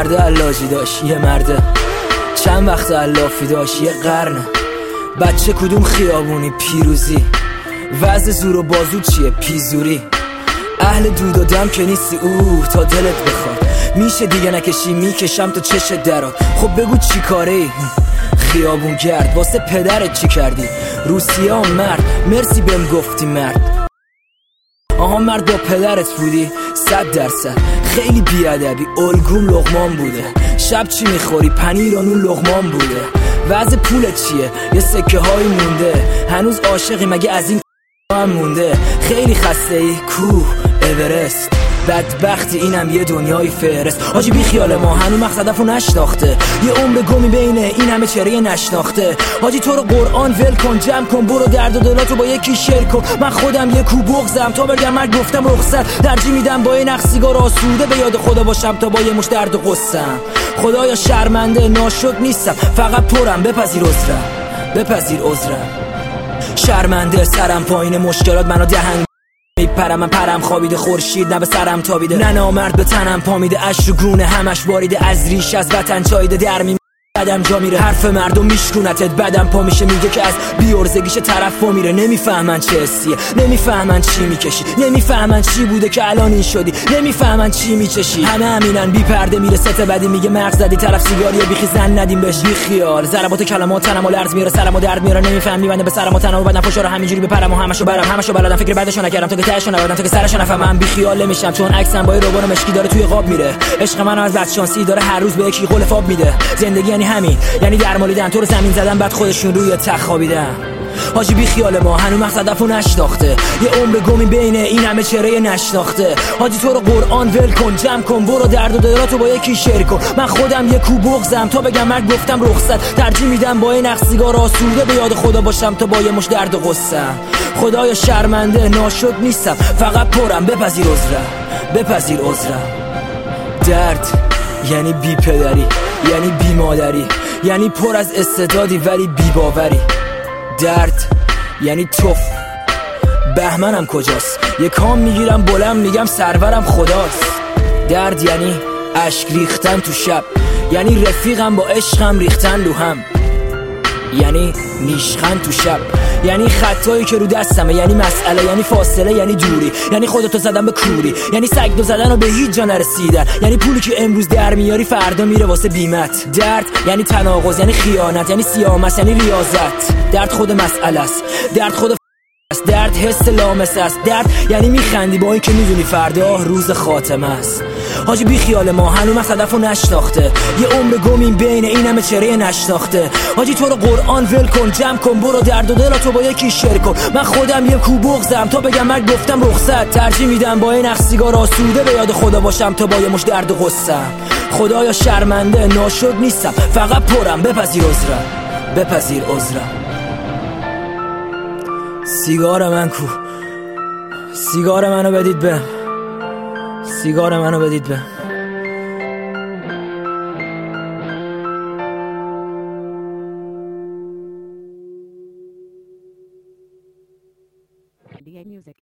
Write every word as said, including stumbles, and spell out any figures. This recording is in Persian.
مرده علاجی داشت، یه مرده چند وقت علافی داشت، یه قرنه بچه کدوم خیابونی پیروزی، وضع زور و بازو چیه پیزوری، اهل دود و دم که نیستی اوه تا دلت بخواد، میشه دیگه نکشی میکشم تو چش درات. خب بگو چی کاره خیابون گرد، واسه پدرت چی کردی روسیه هم مرد، مرسی بهم گفتی مرد. آها مرد با پدرت بودی صد درصد، خیلی بیادبی الگوم لغمان بوده، شب چی میخوری پنیر و نون لغمان بوده، وضع پولت چیه یه سکه های مونده، هنوز عاشقی مگه از این هم مونده، خیلی خسته ای کوه اورست، بدبختی اینم یه دنیای فرست. حاجی بی خیال ما هنو مقصدفو نشناخته، یه عمر گمی بینه این همه چهره نشناخته. حاجی تو رو قرآن ول کن جمع کن، برو درد و دلاتو با یکی شیر کن، من خودم یه کو بغزم تا بگم من گفتم رخصت، ترجیح میدم با این نخ سیگار آسوده به یاد خدا باشم تا با یه مش درد و قصم. خدایا شرمنده ناشد نیستم فقط پرم، بپذیر عذرم بپذیر عذرم. شرمنده سرم پایین مشکلات منو دهنگ میپرم، من پرم خوابیده خورشید نه به سرم تابیده، نه نامرد به تنم پامیده، اش رو گونه همش باریده، از ریش از وطن چایده، در می بدم جا میره، حرف مردم میشکونتت بدم پا میشه، میگه که از بیورزگیش طرف وا میره. نمیفهمن چه حسیه، نمیفهمن چی میکشی، نمیفهمن چی بوده که الان این شدی، نمیفهمن چی میچشی، همه همینن بی پرده میره ست بدی، میگه مغز زدی طرف سیگاری بیخی زن ندیم بهش بی خیال، ضربات کلمات تنمو لرز میاره، سرمو درد میاره، نمیفهم میبنده به سرمو تنمو بدن فشار همینجوری بپرم و همشو برم همشو بلدم، فکر بعدشو نکردم تا که تهشو نبردم تا که سرشو نفهمم، بی خیال نمیشم چون عکسم با روبان مشکی داره توی قاب میره، عشق منو از بد شانسی داره هر روز به یکی قول فاب میده، زندگی یعنی همین یعنی درمالیدن تو رو زمین زدن بعد خودشون روی تخت خوابیدن. حاجی بی خیال ما هنو مقصدفو نشناخته، یه عمر گمی بینه این همه چهره نشناخته. حاجی تو رو قرآن ول کن جمع کن، برو درد و دلاتو با یکی شیر کن، من خودم یه کو بغزم تا بگم من گفتم رخصت، ترجیح میدم با این نخ سیگار آسوده به یاد خدا باشم تا با یه مش درد و قصم. خدایا شرمنده ناشد نیستم فقط پرم، بپذیر عذرم بپذیر عذرم. درد یعنی بی پدری، یعنی بی مادری، یعنی پر از استعدادی ولی بی باوری. درد یعنی توف بهمنم کجاست، یه کام میگیرم بلند میگم سرورم خداست. درد یعنی اشک ریختن تو شب، یعنی رفیقم با عشقم ریختن رو هم، یعنی نیشخن تو شب، یعنی خطایی که رو دستمه، یعنی مسئله، یعنی فاصله، یعنی دوری، یعنی خودتو زدن به کوری، یعنی سگ دو زدن و به هیچ جا نرسیدن، یعنی پولی که امروز در میاری فردا میره واسه بیمت. درد یعنی تناقض، یعنی خیانت، یعنی سیامس، یعنی ریاضت. درد خود مسئله است، درد خود است، درد حس لامس است. درد یعنی میخندی با این که میدونی فردا روز خاتمه است. حاجی بی خیال ما هنو مقصدفو نشناخته، یه عمر گمیم بین این همه چهره نشناخته. حاجی تو رو قرآن ول کن جمع کن، برو درد و دلاتو با یکی شیر کن، من خودم یه کو بغزم تا بگم من گفتم رخصت، ترجیح میدم با این نخ سیگار آسوده به یاد خدا باشم تا با یه مش درد و قصم. خدایا شرمنده ناشد نیستم فقط پرم، بپذیر عذرم بپذیر عذرم. سیگار من کو، سیگار منو بدید به، سیگار منو بدید به. D A Music.